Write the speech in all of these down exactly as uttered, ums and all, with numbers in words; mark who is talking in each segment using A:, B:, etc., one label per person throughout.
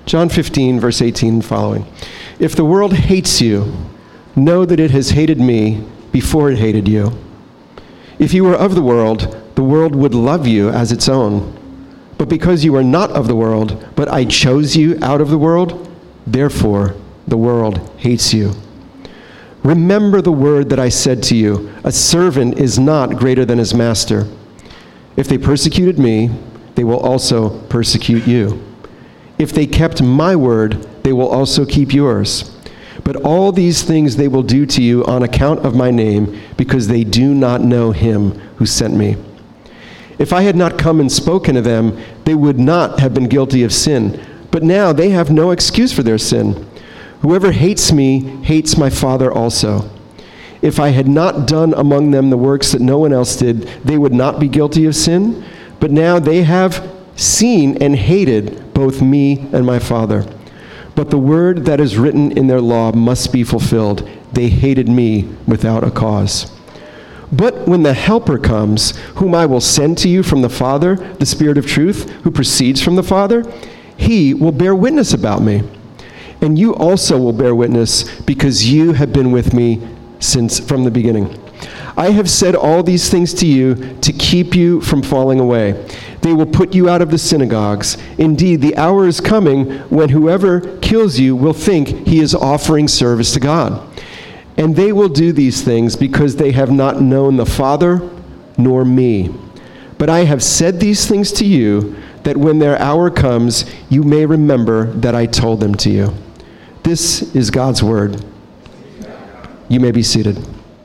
A: John fifteen, verse eighteen and following. If the world hates you, know that it has hated me before it hated you. If you were of the world, the world would love you as its own. But because you are not of the world, but I chose you out of the world, therefore the world hates you. Remember the word that I said to you, a servant is not greater than his master. If they persecuted me, they will also persecute you. If they kept my word, they will also keep yours. But all these things they will do to you on account of my name, because they do not know him who sent me. If I had not come and spoken to them, they would not have been guilty of sin. But now they have no excuse for their sin. Whoever hates me hates my Father also. If I had not done among them the works that no one else did, they would not be guilty of sin. But now they have seen and hated both me and my Father. But the word that is written in their law must be fulfilled. They hated me without a cause. But when the Helper comes, whom I will send to you from the Father, the Spirit of truth, who proceeds from the Father, he will bear witness about me. And you also will bear witness, because you have been with me since from the beginning. I have said all these things to you to keep you from falling away. They will put you out of the synagogues. Indeed, the hour is coming when whoever kills you will think he is offering service to God. And they will do these things because they have not known the Father nor me. But I have said these things to you, that when their hour comes, you may remember that I told them to you. This is God's word. You may be seated.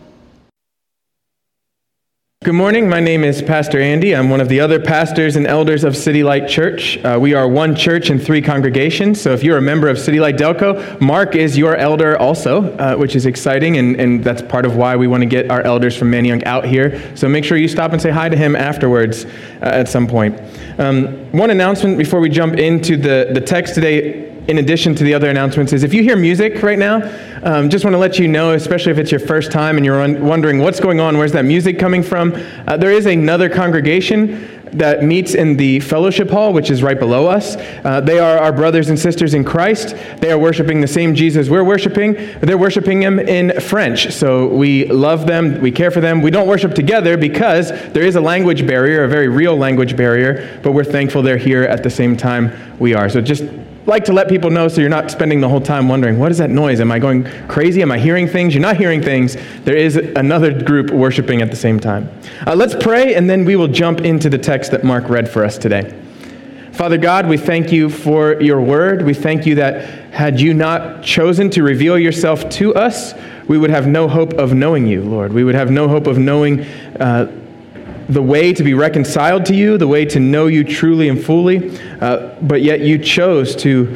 B: Good morning. My name is Pastor Andy. I'm one of the other pastors and elders of City Light Church. Uh, we are one church and three congregations. So if you're a member of City Light Delco, Mark is your elder also, uh, which is exciting, and, and that's part of why we want to get our elders from Manayunk out here. So make sure you stop and say hi to him afterwards uh, at some point. Um, one announcement before we jump into the, the text today, in addition to the other announcements, is if you hear music right now, um, just want to let you know, especially if it's your first time and you're un- wondering what's going on, where's that music coming from, uh, there is another congregation that meets in the fellowship hall, which is right below us. Uh, they are our brothers and sisters in Christ. They are worshiping the same Jesus we're worshiping. They're worshiping him in French. So we love them. We care for them. We don't worship together because there is a language barrier, a very real language barrier, but we're thankful they're here at the same time we are. So just like to let people know so you're not spending the whole time wondering, what is that noise? Am I going crazy? Am I hearing things? You're not hearing things. There is another group worshiping at the same time. Uh, let's pray, and then we will jump into the text that Mark read for us today. Father God, we thank you for your word. We thank you that had you not chosen to reveal yourself to us, we would have no hope of knowing you, Lord. We would have no hope of knowing uh, the way to be reconciled to you, the way to know you truly and fully, uh, but yet you chose to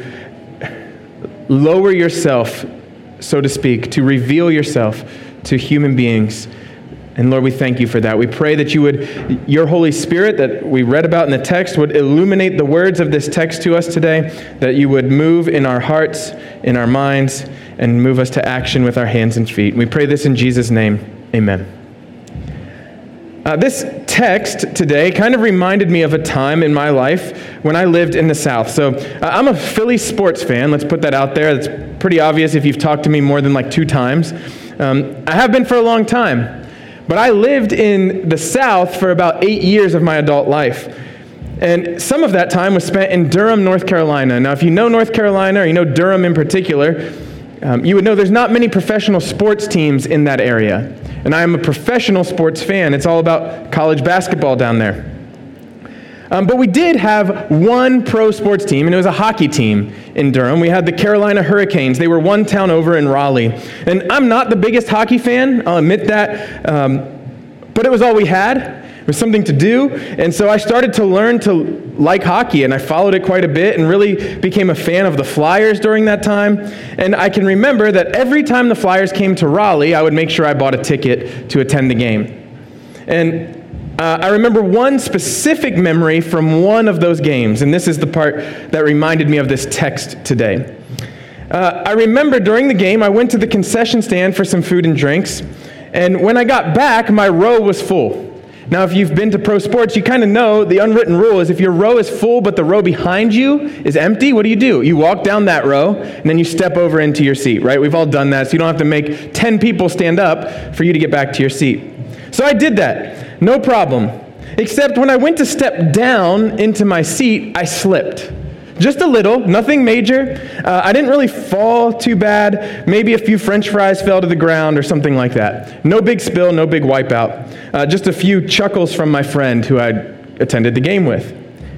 B: lower yourself, so to speak, to reveal yourself to human beings. And Lord, we thank you for that. We pray that you would, your Holy Spirit that we read about in the text would illuminate the words of this text to us today, that you would move in our hearts, in our minds, and move us to action with our hands and feet. We pray this in Jesus' name. Amen. Uh, this text today kind of reminded me of a time in my life when I lived in the South. So uh, I'm a Philly sports fan. Let's put that out there. That's pretty obvious if you've talked to me more than like two times. Um, I have been for a long time. But I lived in the South for about eight years of my adult life. And some of that time was spent in Durham, North Carolina. Now, if you know North Carolina, or you know Durham in particular, um, you would know there's not many professional sports teams in that area. And I am a professional sports fan. It's all about college basketball down there. Um, but we did have one pro sports team, and it was a hockey team in Durham. We had the Carolina Hurricanes. They were one town over in Raleigh. And I'm not the biggest hockey fan, I'll admit that, um, but it was all we had. It was something to do, and so I started to learn to like hockey, and I followed it quite a bit and really became a fan of the Flyers during that time. And I can remember that every time the Flyers came to Raleigh, I would make sure I bought a ticket to attend the game. And Uh, I remember one specific memory from one of those games, and this is the part that reminded me of this text today. Uh, I remember during the game, I went to the concession stand for some food and drinks, and when I got back, my row was full. Now, if you've been to pro sports, you kind of know the unwritten rule is if your row is full but the row behind you is empty, what do you do? You walk down that row and then you step over into your seat, right? We've all done that, so you don't have to make ten people stand up for you to get back to your seat. So I did that, no problem. Except when I went to step down into my seat, I slipped. Just a little, nothing major. Uh, I didn't really fall too bad. Maybe a few French fries fell to the ground or something like that. No big spill, no big wipeout. Uh, just a few chuckles from my friend who I attended the game with.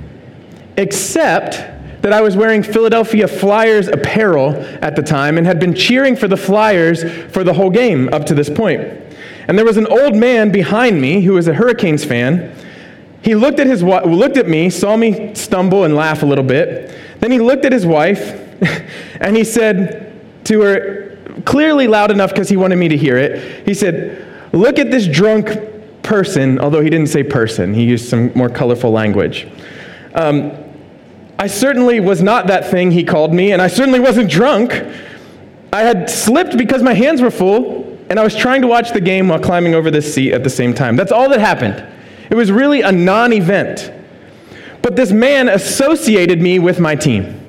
B: Except that I was wearing Philadelphia Flyers apparel at the time and had been cheering for the Flyers for the whole game up to this point. And there was an old man behind me who was a Hurricanes fan. He looked at his looked at me, saw me stumble and laugh a little bit. Then he looked at his wife, and he said to her, clearly loud enough because he wanted me to hear it, he said, "Look at this drunk person," although he didn't say person. He used some more colorful language. Um, I certainly was not that thing he called me, and I certainly wasn't drunk. I had slipped because my hands were full, and I was trying to watch the game while climbing over this seat at the same time. That's all that happened. It was really a non-event. But this man associated me with my team.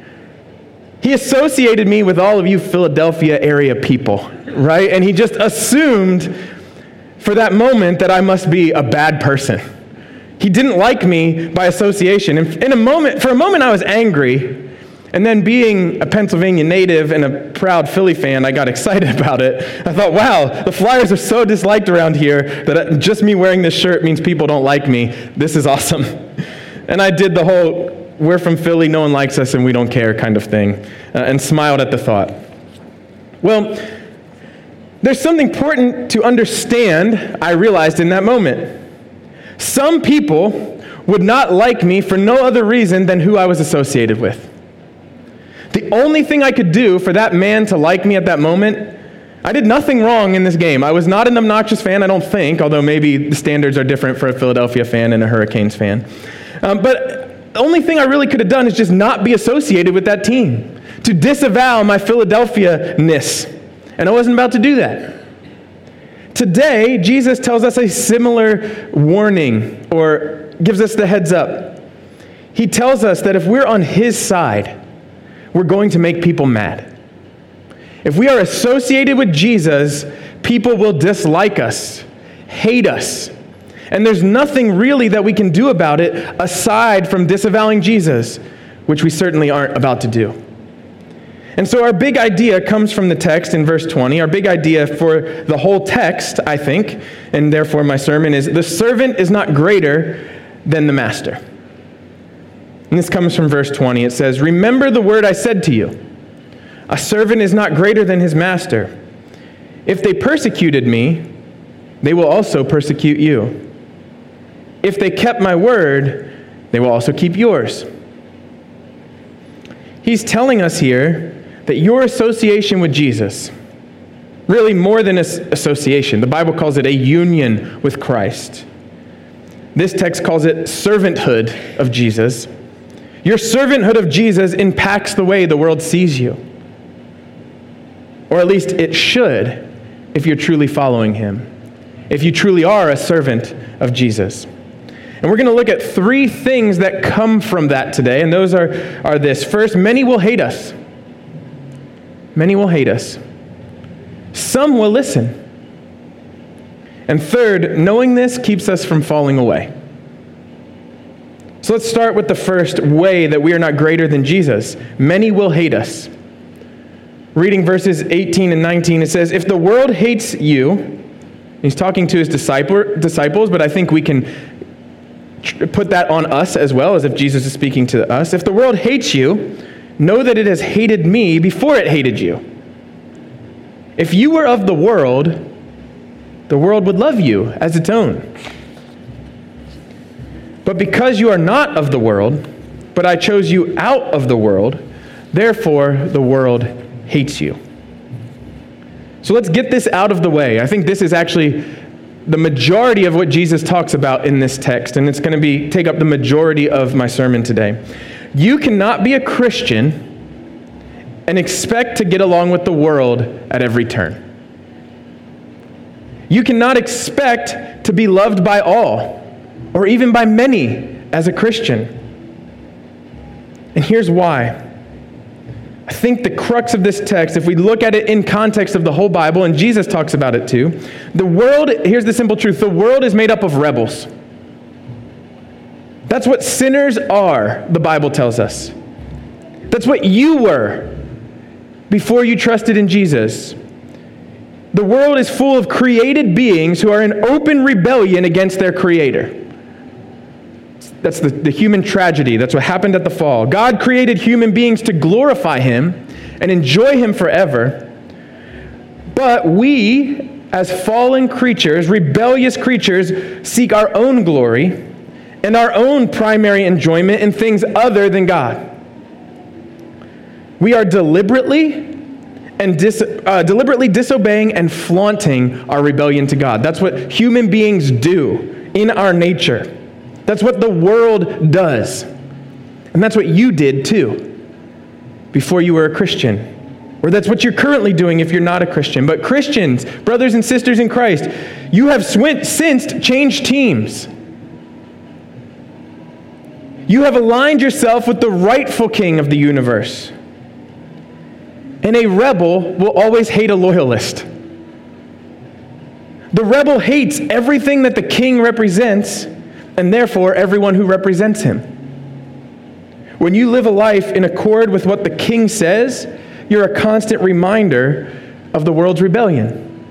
B: He associated me with all of you Philadelphia area people, right? And he just assumed for that moment that I must be a bad person. He didn't like me by association. And in a moment, for a moment I was angry. And then being a Pennsylvania native and a proud Philly fan, I got excited about it. I thought, wow, the Flyers are so disliked around here that just me wearing this shirt means people don't like me. This is awesome. And I did the whole, we're from Philly, no one likes us and we don't care kind of thing, uh, and smiled at the thought. Well, there's something important to understand, I realized in that moment. Some people would not like me for no other reason than who I was associated with. The only thing I could do for that man to like me at that moment, I did nothing wrong in this game. I was not an obnoxious fan, I don't think, although maybe the standards are different for a Philadelphia fan and a Hurricanes fan. Um, but the only thing I really could have done is just not be associated with that team, to disavow my Philadelphia-ness. And I wasn't about to do that. Today, Jesus tells us a similar warning, or gives us the heads up. He tells us that if we're on his side, we're going to make people mad. If we are associated with Jesus, people will dislike us, hate us. And there's nothing really that we can do about it aside from disavowing Jesus, which we certainly aren't about to do. And so our big idea comes from the text in verse twenty. Our big idea for the whole text, I think, and therefore my sermon is, the servant is not greater than the master. And this comes from verse twenty. It says, "Remember the word I said to you. A servant is not greater than his master. If they persecuted me, they will also persecute you. If they kept my word, they will also keep yours." He's telling us here that your association with Jesus, really more than an association, the Bible calls it a union with Christ. This text calls it servanthood of Jesus. Your servanthood of Jesus impacts the way the world sees you. Or at least it should, if you're truly following him. If you truly are a servant of Jesus. And we're going to look at three things that come from that today, and those are, are this. First, many will hate us. Many will hate us. Some will listen. And third, knowing this keeps us from falling away. So let's start with the first way that we are not greater than Jesus. Many will hate us. Reading verses eighteen and nineteen, it says, "If the world hates you," he's talking to his disciple, disciples, but I think we can put that on us as well, as if Jesus is speaking to us. "If the world hates you, know that it has hated me before it hated you. If you were of the world, the world would love you as its own. But because you are not of the world, but I chose you out of the world, therefore the world hates you." So let's get this out of the way. I think this is actually the majority of what Jesus talks about in this text, and it's going to be take up the majority of my sermon today. You cannot be a Christian and expect to get along with the world at every turn. You cannot expect to be loved by all, or even by many as a Christian. And here's why. I think the crux of this text, if we look at it in context of the whole Bible, and Jesus talks about it too, the world, here's the simple truth, the world is made up of rebels. That's what sinners are, the Bible tells us. That's what you were before you trusted in Jesus. The world is full of created beings who are in open rebellion against their Creator. That's the, the human tragedy. That's what happened at the fall. God created human beings to glorify Him and enjoy Him forever. But we, as fallen creatures, rebellious creatures, seek our own glory and our own primary enjoyment in things other than God. We are deliberately and dis, uh, deliberately disobeying and flaunting our rebellion to God. That's what human beings do in our nature. That's what the world does. And that's what you did too before you were a Christian. Or that's what you're currently doing if you're not a Christian. But Christians, brothers and sisters in Christ, you have sw- since changed teams. You have aligned yourself with the rightful king of the universe. And a rebel will always hate a loyalist. The rebel hates everything that the king represents, and therefore everyone who represents him. When you live a life in accord with what the king says, you're a constant reminder of the world's rebellion.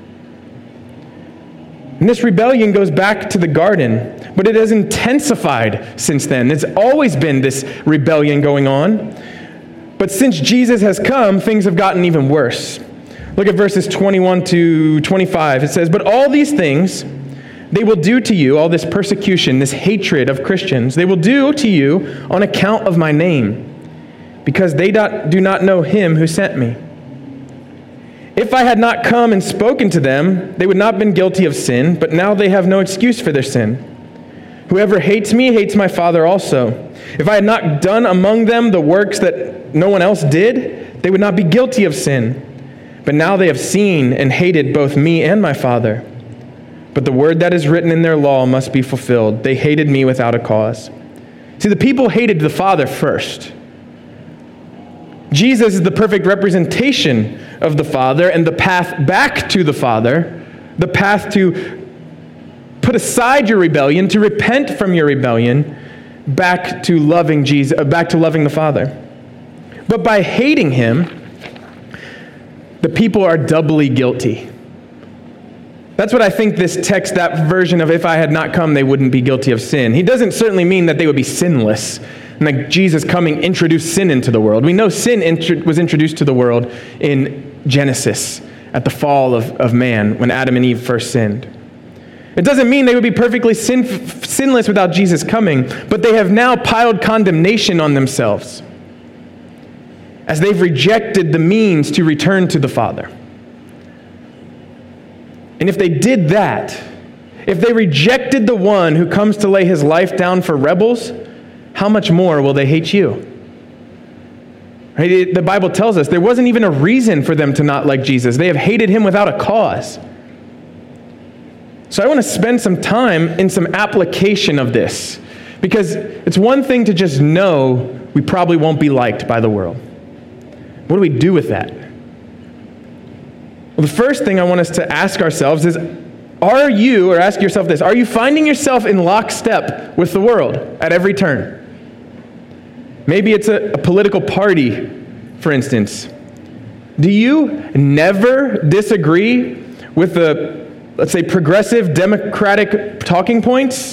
B: And this rebellion goes back to the garden, but it has intensified since then. There's always been this rebellion going on. But since Jesus has come, things have gotten even worse. Look at verses twenty-one to twenty-five. It says, "But all these things they will do to you," all this persecution, this hatred of Christians, "they will do to you on account of my name, because they do not know him who sent me. If I had not come and spoken to them, they would not have been guilty of sin, but now they have no excuse for their sin. Whoever hates me hates my Father also. If I had not done among them the works that no one else did, they would not be guilty of sin. But now they have seen and hated both me and my Father. But the word that is written in their law must be fulfilled. They hated me without a cause." See, the people hated the Father first. Jesus is the perfect representation of the Father and the path back to the Father, the path to put aside your rebellion, to repent from your rebellion, back to loving Jesus, back to loving the Father. But by hating him, the people are doubly guilty. That's what I think this text, that version of "if I had not come, they wouldn't be guilty of sin." He doesn't certainly mean that they would be sinless, and that Jesus coming introduced sin into the world. We know sin intro- was introduced to the world in Genesis, at the fall of, of man, when Adam and Eve first sinned. It doesn't mean they would be perfectly sin, sinless without Jesus coming, but they have now piled condemnation on themselves as they've rejected the means to return to the Father. And if they did that, if they rejected the one who comes to lay his life down for rebels, how much more will they hate you? Right? The Bible tells us there wasn't even a reason for them to not like Jesus. They have hated him without a cause. So I want to spend some time in some application of this, because it's one thing to just know we probably won't be liked by the world. What do we do with that? Well, the first thing I want us to ask ourselves is, are you, or ask yourself this, are you finding yourself in lockstep with the world at every turn? Maybe it's a, a political party, for instance. Do you never disagree with the, let's say, progressive democratic talking points?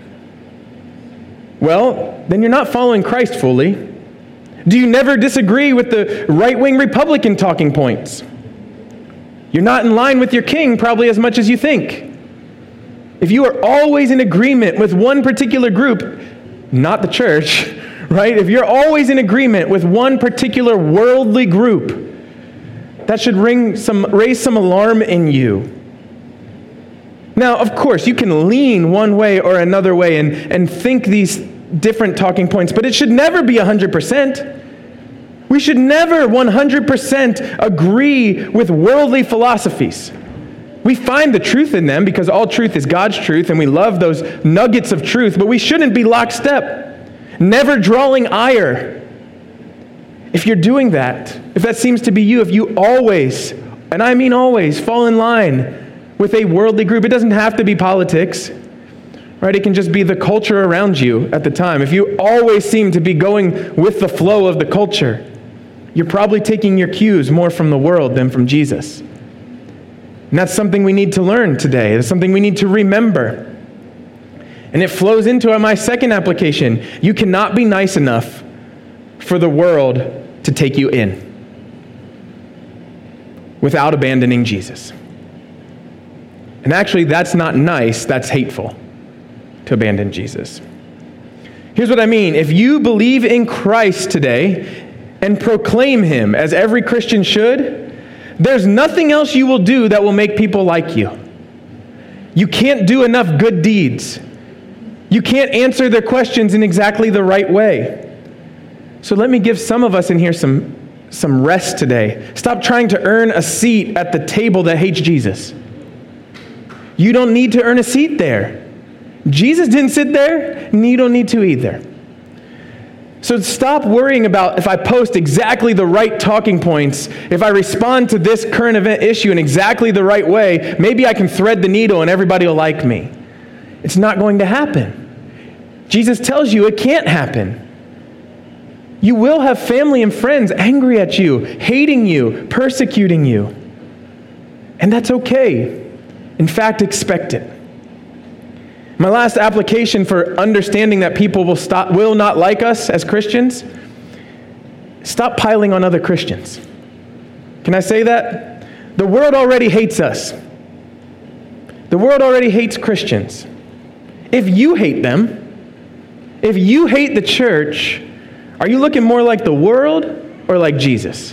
B: Well, then you're not following Christ fully. Do you never disagree with the right-wing Republican talking points? You're not in line with your king probably as much as you think. If you are always in agreement with one particular group, not the church, right? If you're always in agreement with one particular worldly group, that should ring some, raise some alarm in you. Now, of course, you can lean one way or another way and, and think these different talking points, but it should never be one hundred percent. We should never one hundred percent agree with worldly philosophies. We find the truth in them because all truth is God's truth, and we love those nuggets of truth, but we shouldn't be lockstep, never drawing ire. If you're doing that, if that seems to be you, if you always, and I mean always, fall in line with a worldly group, it doesn't have to be politics, right? It can just be the culture around you at the time. If you always seem to be going with the flow of the culture, you're probably taking your cues more from the world than from Jesus. And that's something we need to learn today. It's something we need to remember. And it flows into my second application. You cannot be nice enough for the world to take you in without abandoning Jesus. And actually, that's not nice, that's hateful to abandon Jesus. Here's what I mean. If you believe in Christ today and proclaim him as every Christian should, there's nothing else you will do that will make people like you. You can't do enough good deeds. You can't answer their questions in exactly the right way. So let me give some of us in here some, some rest today. Stop trying to earn a seat at the table that hates Jesus. You don't need to earn a seat there. Jesus didn't sit there, and you don't need to either. So stop worrying about if I post exactly the right talking points, if I respond to this current event issue in exactly the right way, maybe I can thread the needle and everybody will like me. It's not going to happen. Jesus tells you it can't happen. You will have family and friends angry at you, hating you, persecuting you. And that's okay. In fact, expect it. My last application for understanding that people will stop, will not like us as Christians, stop piling on other Christians. Can I say that? The world already hates us. The world already hates Christians. If you hate them, if you hate the church, are you looking more like the world or like Jesus?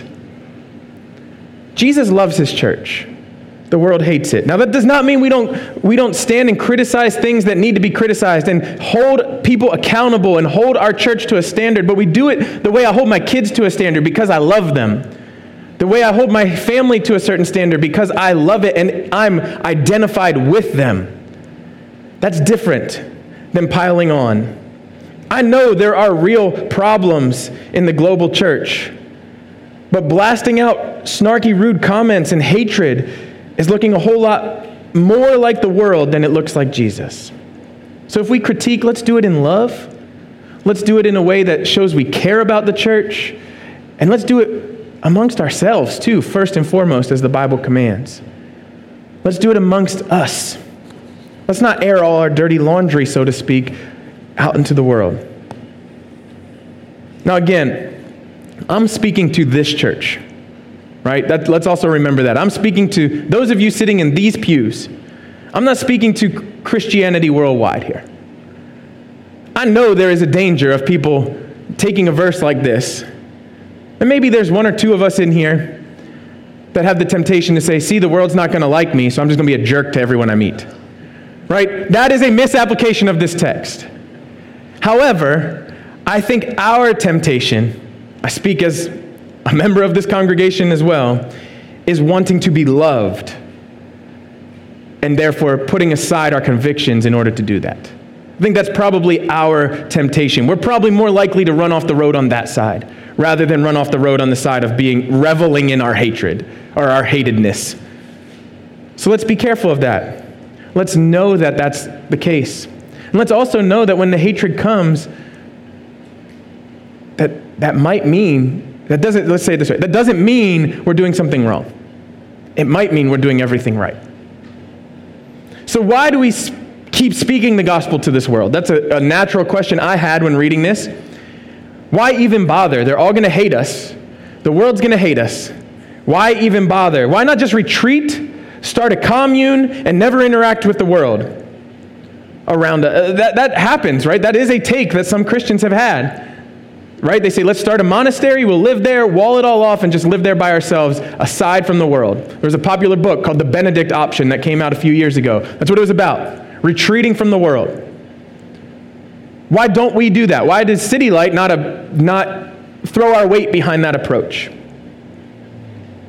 B: Jesus loves his church. The world hates it. Now, that does not mean we don't, we don't stand and criticize things that need to be criticized and hold people accountable and hold our church to a standard, but we do it the way I hold my kids to a standard because I love them. The way I hold my family to a certain standard because I love it and I'm identified with them. That's different than piling on. I know there are real problems in the global church, but blasting out snarky, rude comments and hatred is looking a whole lot more like the world than it looks like Jesus. So if we critique, let's do it in love. Let's do it in a way that shows we care about the church. And let's do it amongst ourselves too, first and foremost, as the Bible commands. Let's do it amongst us. Let's not air all our dirty laundry, so to speak, out into the world. Now again, I'm speaking to this church. Right? That, let's also remember that. I'm speaking to those of you sitting in these pews. I'm not speaking to Christianity worldwide here. I know there is a danger of people taking a verse like this. And maybe there's one or two of us in here that have the temptation to say, see, the world's not going to like me, so I'm just going to be a jerk to everyone I meet. Right? That is a misapplication of this text. However, I think our temptation, I speak as a member of this congregation as well, is wanting to be loved and therefore putting aside our convictions in order to do that. I think that's probably our temptation. We're probably more likely to run off the road on that side rather than run off the road on the side of being reveling in our hatred or our hatedness. So let's be careful of that. Let's know that that's the case. And let's also know that when the hatred comes, that that might mean That doesn't, let's say it this way, that doesn't mean we're doing something wrong. It might mean we're doing everything right. So why do we sp- keep speaking the gospel to this world? That's a, a natural question I had when reading this. Why even bother? They're all going to hate us. The world's going to hate us. Why even bother? Why not just retreat, start a commune, and never interact with the world around us? Uh, that, that happens, right? That is a take that some Christians have had. Right? They say, let's start a monastery, we'll live there, wall it all off, and just live there by ourselves, aside from the world. There was a popular book called The Benedict Option that came out a few years ago. That's what it was about, retreating from the world. Why don't we do that? Why does City Light not, a, not throw our weight behind that approach?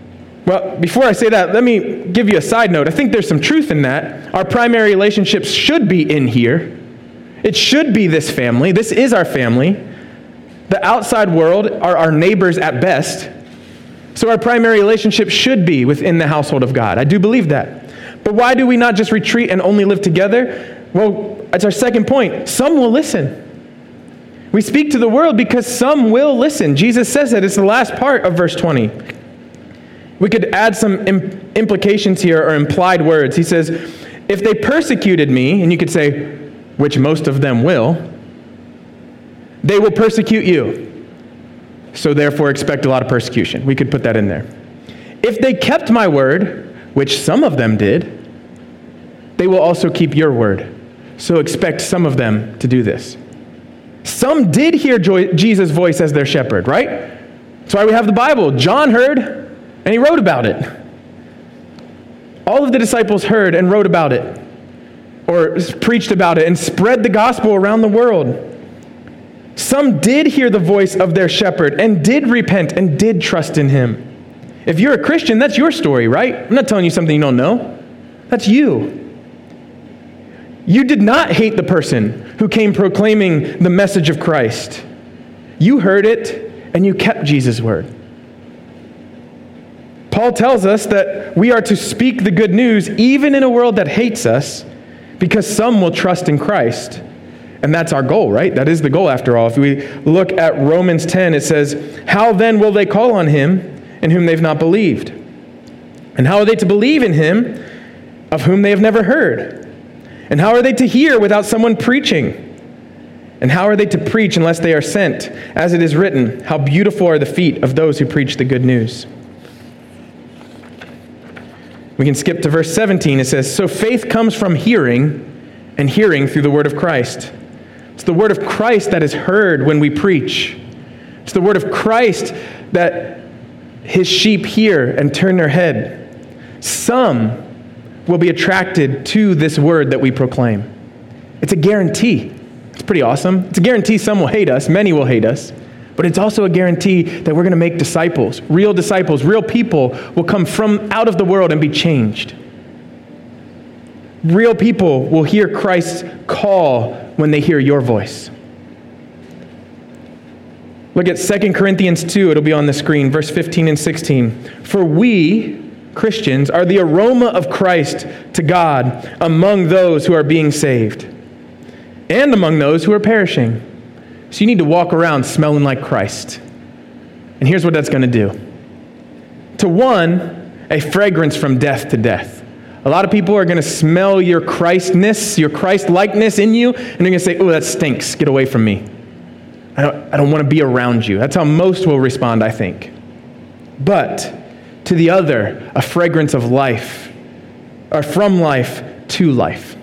B: Well, before I say that, let me give you a side note. I think there's some truth in that. Our primary relationships should be in here. It should be this family. This is our family. The outside world are our neighbors at best. So our primary relationship should be within the household of God. I do believe that. But why do we not just retreat and only live together? Well, that's our second point. Some will listen. We speak to the world because some will listen. Jesus says that. It's the last part of verse twenty. We could add some im- implications here or implied words. He says, if they persecuted me, and you could say, which most of them will, they will persecute you. So therefore expect a lot of persecution. We could put that in there. If they kept my word, which some of them did, they will also keep your word. So expect some of them to do this. Some did hear jo- Jesus' voice as their shepherd, right? That's why we have the Bible. John heard, and he wrote about it. All of the disciples heard and wrote about it, or preached about it, and spread the gospel around the world. Some did hear the voice of their shepherd, and did repent, and did trust in him. If you're a Christian, that's your story, right? I'm not telling you something you don't know. That's you. You did not hate the person who came proclaiming the message of Christ. You heard it, and you kept Jesus' word. Paul tells us that we are to speak the good news even in a world that hates us, because some will trust in Christ. And that's our goal, right? That is the goal after all. If we look at Romans ten, it says, how then will they call on him in whom they've not believed? And how are they to believe in him of whom they have never heard? And how are they to hear without someone preaching? And how are they to preach unless they are sent? As it is written, how beautiful are the feet of those who preach the good news. We can skip to verse seventeen. It says, so faith comes from hearing, and hearing through the word of Christ. It's the word of Christ that is heard when we preach. It's the word of Christ that his sheep hear and turn their head. Some will be attracted to this word that we proclaim. It's a guarantee. It's pretty awesome. It's a guarantee some will hate us. Many will hate us. But it's also a guarantee that we're going to make disciples. Real disciples, real people will come from out of the world and be changed. Real people will hear Christ's call when they hear your voice. Look at Second Corinthians two. It'll be on the screen, verse fifteen and sixteen. For we, Christians, are the aroma of Christ to God among those who are being saved and among those who are perishing. So you need to walk around smelling like Christ. And here's what that's going to do. To one, a fragrance from death to death. A lot of people are going to smell your Christness, your Christ-likeness in you, and they're going to say, oh, that stinks. Get away from me. I don't, I don't want to be around you. That's how most will respond, I think. But to the other, a fragrance of life, or from life to life.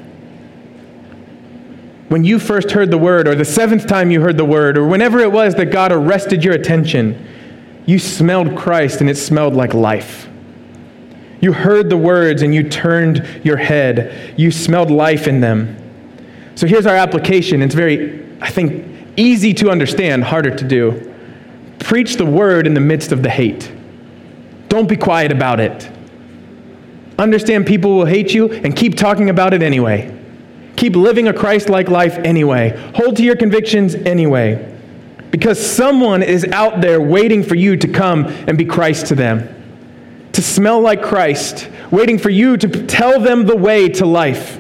B: When you first heard the word, or the seventh time you heard the word, or whenever it was that God arrested your attention, you smelled Christ and it smelled like life. You heard the words and you turned your head. You smelled life in them. So here's our application. It's very, I think, easy to understand, harder to do. Preach the word in the midst of the hate. Don't be quiet about it. Understand people will hate you and keep talking about it anyway. Keep living a Christ-like life anyway. Hold to your convictions anyway. Because someone is out there waiting for you to come and be Christ to them. To smell like Christ. Waiting for you to tell them the way to life.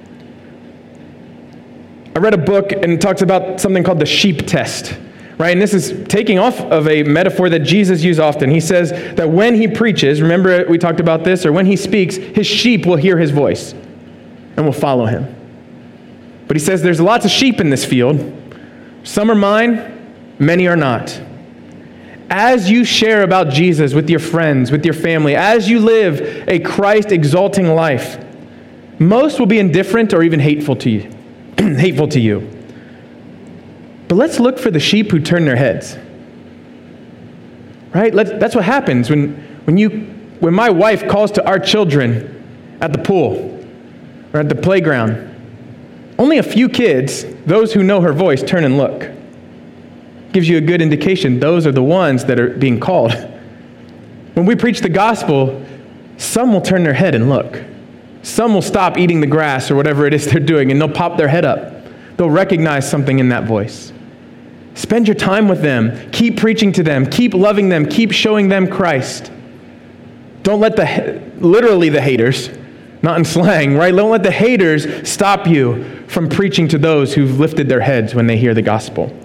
B: I read a book and it talks about something called the sheep test. Right, and this is taking off of a metaphor that Jesus used often. He says that when he preaches, remember we talked about this, or when he speaks, his sheep will hear his voice and will follow him. But he says there's lots of sheep in this field. Some are mine, many are not. As you share about Jesus with your friends, with your family, as you live a Christ-exalting life, most will be indifferent or even hateful to you. hateful to you. But let's look for the sheep who turn their heads. Right? Let's, that's what happens when, when, you, when my wife calls to our children at the pool or at the playground. Only a few kids, those who know her voice, turn and look. Gives you a good indication those are the ones that are being called. When we preach the gospel, some will turn their head and look. Some will stop eating the grass or whatever it is they're doing, and they'll pop their head up. They'll recognize something in that voice. Spend your time with them. Keep preaching to them. Keep loving them. Keep showing them Christ. Don't let the, literally the haters, not in slang, right? Don't let the haters stop you from preaching to those who've lifted their heads when they hear the gospel.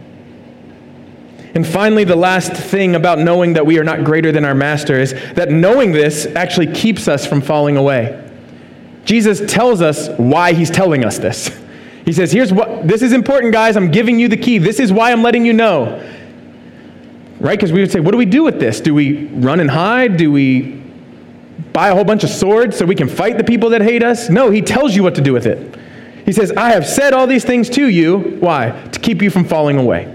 B: And finally, the last thing about knowing that we are not greater than our master is that knowing this actually keeps us from falling away. Jesus tells us why he's telling us this. He says, here's what, this is important, guys. I'm giving you the key. This is why I'm letting you know. Right? Because we would say, what do we do with this? Do we run and hide? Do we buy a whole bunch of swords so we can fight the people that hate us? No, he tells you what to do with it. He says, I have said all these things to you. Why? To keep you from falling away.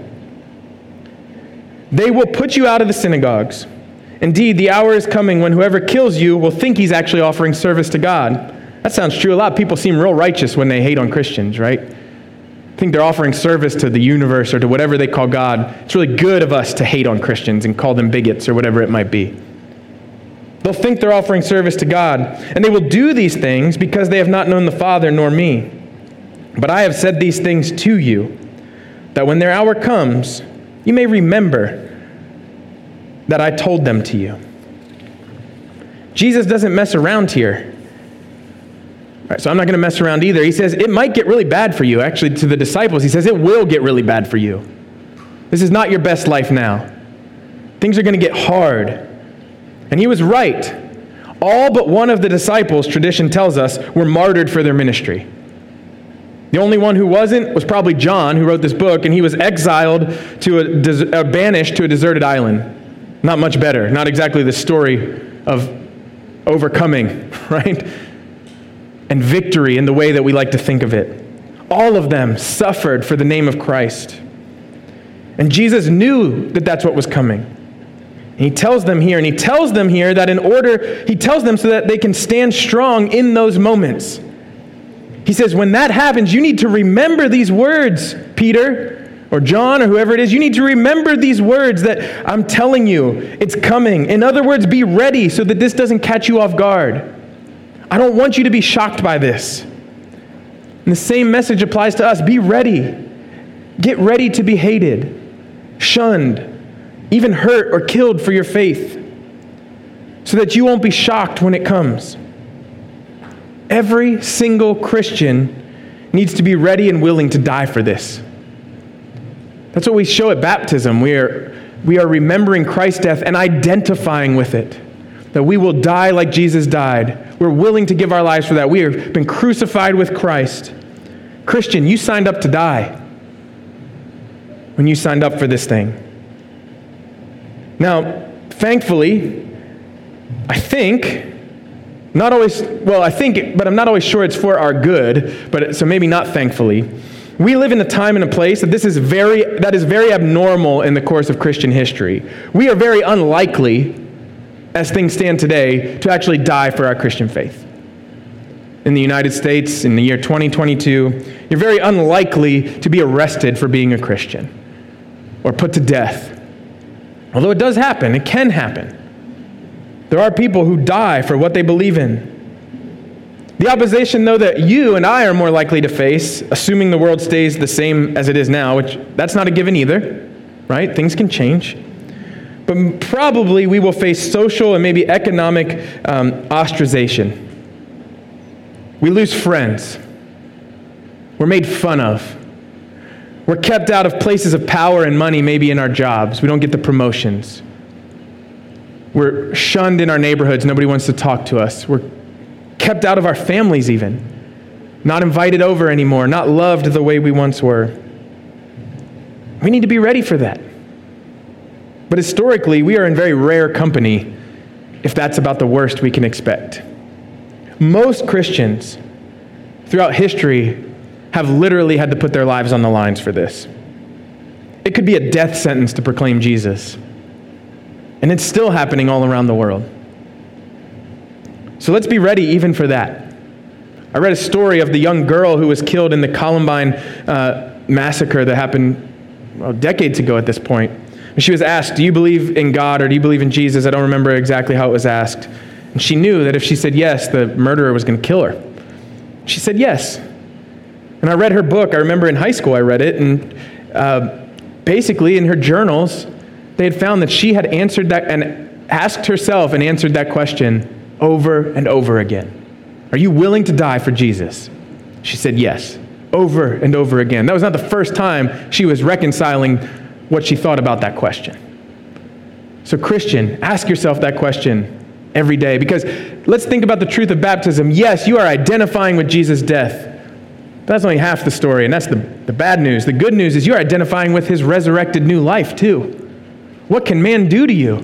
B: They will put you out of the synagogues. Indeed, the hour is coming when whoever kills you will think he's actually offering service to God. That sounds true. A lot of people seem real righteous when they hate on Christians, right? I think they're offering service to the universe or to whatever they call God. It's really good of us to hate on Christians and call them bigots or whatever it might be. They'll think they're offering service to God, and they will do these things because they have not known the Father nor me. But I have said these things to you, that when their hour comes, you may remember that I told them to you. Jesus doesn't mess around here. All right, so I'm not going to mess around either. He says, it might get really bad for you. Actually, to the disciples, he says, it will get really bad for you. This is not your best life now. Things are going to get hard. And he was right. All but one of the disciples, tradition tells us, were martyred for their ministry. The only one who wasn't was probably John, who wrote this book, and he was exiled to a, des- uh, banished to a deserted island. Not much better. Not exactly the story of overcoming, right? And victory in the way that we like to think of it. All of them suffered for the name of Christ. And Jesus knew that that's what was coming. And he tells them here, and he tells them here that in order, he tells them so that they can stand strong in those moments. He says, when that happens, you need to remember these words, Peter or John or whoever it is. You need to remember these words that I'm telling you. It's coming. In other words, be ready so that this doesn't catch you off guard. I don't want you to be shocked by this. And the same message applies to us. Be ready. Get ready to be hated, shunned, even hurt or killed for your faith, so that you won't be shocked when it comes. Every single Christian needs to be ready and willing to die for this. That's what we show at baptism. We are, we are remembering Christ's death and identifying with it, that we will die like Jesus died. We're willing to give our lives for that. We have been crucified with Christ. Christian, you signed up to die when you signed up for this thing. Now, thankfully, I think, not always, well, I think, but I'm not always sure it's for our good, but so maybe not thankfully. We live in a time and a place that this is very, that is very abnormal in the course of Christian history. We are very unlikely, as things stand today, to actually die for our Christian faith. In the United States, in the year twenty twenty-two, you're very unlikely to be arrested for being a Christian or put to death. Although it does happen, it can happen. There are people who die for what they believe in. The opposition, though, that you and I are more likely to face, assuming the world stays the same as it is now, which that's not a given either, right? Things can change. But probably we will face social and maybe economic um, ostracization. We lose friends. We're made fun of. We're kept out of places of power and money, maybe in our jobs. We don't get the promotions. We're shunned in our neighborhoods. Nobody wants to talk to us. We're kept out of our families even. Not invited over anymore. Not loved the way we once were. We need to be ready for that. But historically, we are in very rare company if that's about the worst we can expect. Most Christians throughout history have literally had to put their lives on the lines for this. It could be a death sentence to proclaim Jesus. And it's still happening all around the world. So let's be ready even for that. I read a story of the young girl who was killed in the Columbine uh, massacre that happened well, decades ago at this point. And she was asked, do you believe in God or do you believe in Jesus? I don't remember exactly how it was asked. And she knew that if she said yes, the murderer was going to kill her. She said yes. And I read her book. I remember in high school I read it. And uh, basically in her journals, they had found that she had answered that and asked herself and answered that question over and over again. Are you willing to die for Jesus? She said yes, over and over again. That was not the first time she was reconciling what she thought about that question. So Christian, ask yourself that question every day, because let's think about the truth of baptism. Yes, you are identifying with Jesus' death. But that's only half the story, and that's the, the bad news. The good news is you're identifying with his resurrected new life too. What can man do to you?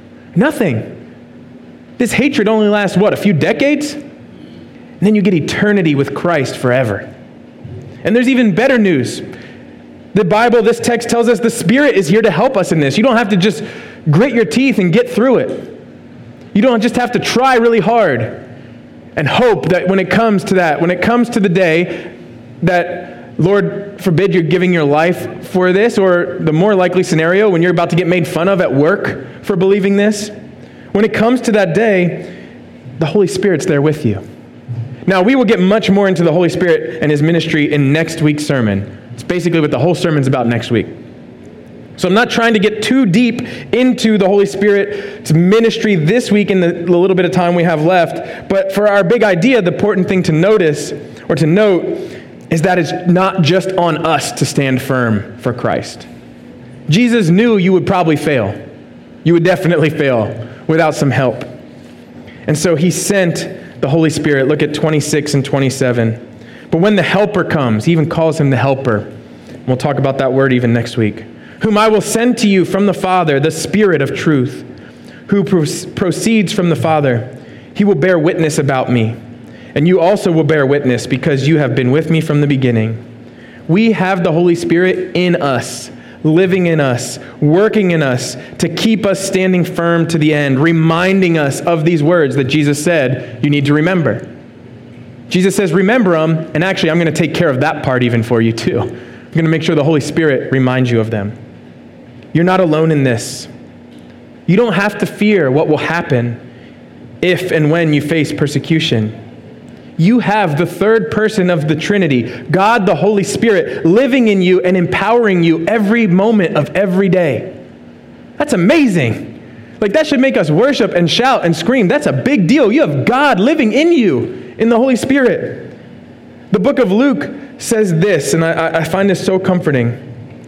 B: Nothing. This hatred only lasts, what, a few decades? And then you get eternity with Christ forever. And there's even better news. The Bible, this text tells us the Spirit is here to help us in this. You don't have to just grit your teeth and get through it. You don't just have to try really hard and hope that when it comes to that, when it comes to the day that, Lord forbid, you're giving your life for this, or the more likely scenario, when you're about to get made fun of at work for believing this, when it comes to that day, the Holy Spirit's there with you. Now, we will get much more into the Holy Spirit and his ministry in next week's sermon. It's basically what the whole sermon's about next week. So I'm not trying to get too deep into the Holy Spirit's ministry this week in the, the little bit of time we have left. But for our big idea, the important thing to notice or to note is that it's not just on us to stand firm for Christ. Jesus knew you would probably fail. You would definitely fail without some help. And so he sent the Holy Spirit. Look at twenty-six and twenty-seven. But when the Helper comes, he even calls him the Helper. We'll talk about that word even next week. Whom I will send to you from the Father, the Spirit of truth, who proceeds from the Father. He will bear witness about me. And you also will bear witness because you have been with me from the beginning. We have the Holy Spirit in us, living in us, working in us to keep us standing firm to the end, reminding us of these words that Jesus said you need to remember. Jesus says, remember them, and actually I'm going to take care of that part even for you too. I'm going to make sure the Holy Spirit reminds you of them. You're not alone in this. You don't have to fear what will happen if and when you face persecution. You have the third person of the Trinity, God the Holy Spirit, living in you and empowering you every moment of every day. That's amazing. Like, that should make us worship and shout and scream. That's a big deal. You have God living in you in the Holy Spirit. The book of Luke says this, and I, I find this so comforting.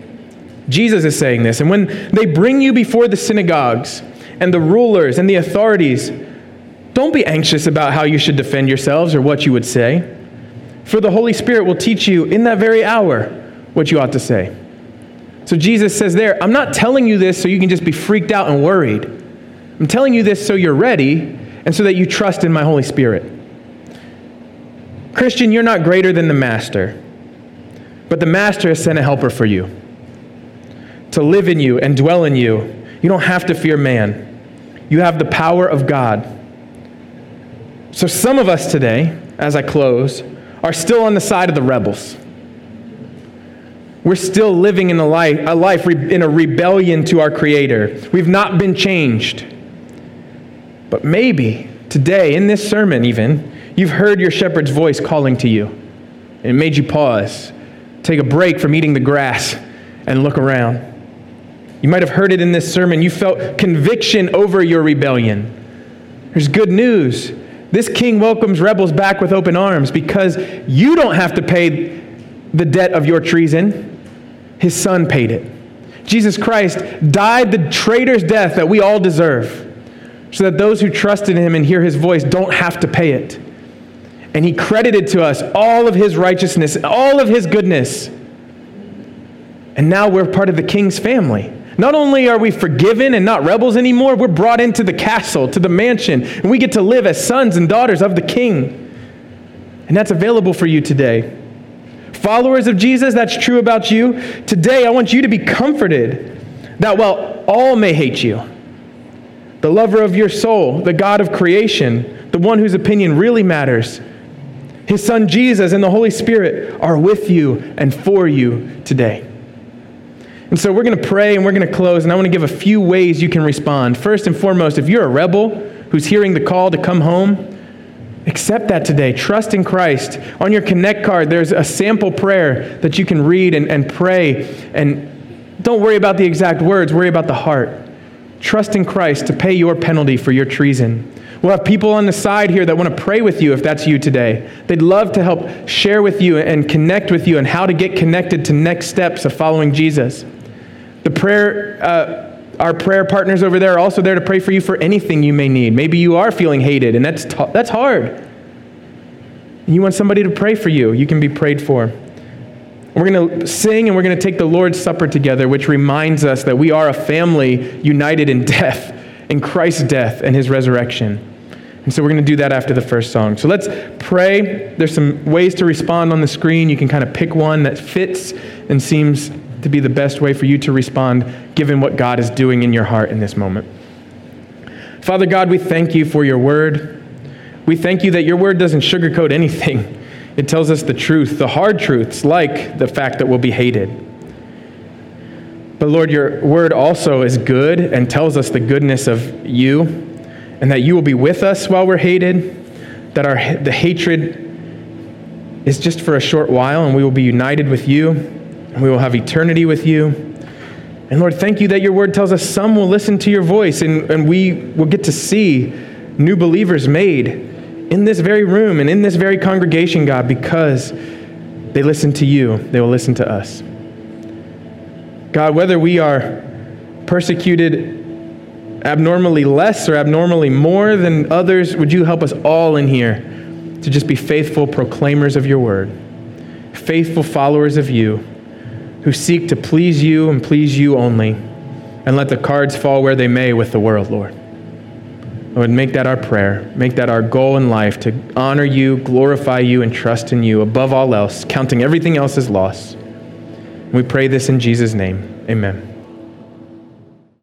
B: Jesus is saying this, and when they bring you before the synagogues and the rulers and the authorities, don't be anxious about how you should defend yourselves or what you would say, for the Holy Spirit will teach you in that very hour what you ought to say. So Jesus says there, I'm not telling you this so you can just be freaked out and worried. I'm telling you this so you're ready and so that you trust in my Holy Spirit. Christian, you're not greater than the Master, but the Master has sent a helper for you to live in you and dwell in you. You don't have to fear man. You have the power of God. So some of us today, as I close, are still on the side of the rebels. We're still living in a life, a life in a rebellion to our Creator. We've not been changed. But maybe today, in this sermon even, you've heard your shepherd's voice calling to you. And it made you pause, take a break from eating the grass, and look around. You might have heard it in this sermon. You felt conviction over your rebellion. There's good news. This king welcomes rebels back with open arms because you don't have to pay the debt of your treason. His son paid it. Jesus Christ died the traitor's death that we all deserve so that those who trust in him and hear his voice don't have to pay it. And he credited to us all of his righteousness, all of his goodness. And now we're part of the king's family. Not only are we forgiven and not rebels anymore, we're brought into the castle, to the mansion, and we get to live as sons and daughters of the king. And that's available for you today. Followers of Jesus, that's true about you. Today, I want you to be comforted that while all may hate you, the lover of your soul, the God of creation, the one whose opinion really matters, his son Jesus and the Holy Spirit are with you and for you today. And so we're going to pray and we're going to close, and I want to give a few ways you can respond. First and foremost, if you're a rebel who's hearing the call to come home, accept that today. Trust in Christ. On your Connect card, there's a sample prayer that you can read and, and pray. And don't worry about the exact words, worry about the heart. Trust in Christ to pay your penalty for your treason. We'll have people on the side here that want to pray with you if that's you today. They'd love to help share with you and connect with you on how to get connected to next steps of following Jesus. The prayer, uh, our prayer partners over there are also there to pray for you for anything you may need. Maybe you are feeling hated, and that's t- that's hard. And you want somebody to pray for you. You can be prayed for. We're going to sing and we're going to take the Lord's Supper together, which reminds us that we are a family united in death, in Christ's death and his resurrection. And so we're going to do that after the first song. So let's pray. There's some ways to respond on the screen. You can kind of pick one that fits and seems to be the best way for you to respond, given what God is doing in your heart in this moment. Father God, we thank you for your word. We thank you that your word doesn't sugarcoat anything. It tells us the truth, the hard truths, like the fact that we'll be hated. But Lord, your word also is good and tells us the goodness of you, and that you will be with us while we're hated, that our the hatred is just for a short while, and we will be united with you, and we will have eternity with you. And Lord, thank you that your word tells us some will listen to your voice, and, and we will get to see new believers made in this very room and in this very congregation, God, because they listen to you, they will listen to us. God, whether we are persecuted abnormally less or abnormally more than others, would you help us all in here to just be faithful proclaimers of your word, faithful followers of you, who seek to please you and please you only, and let the cards fall where they may with the world, Lord. Lord, make that our prayer. Make that our goal in life, to honor you, glorify you, and trust in you above all else, counting everything else as loss. We pray this in Jesus' name. Amen.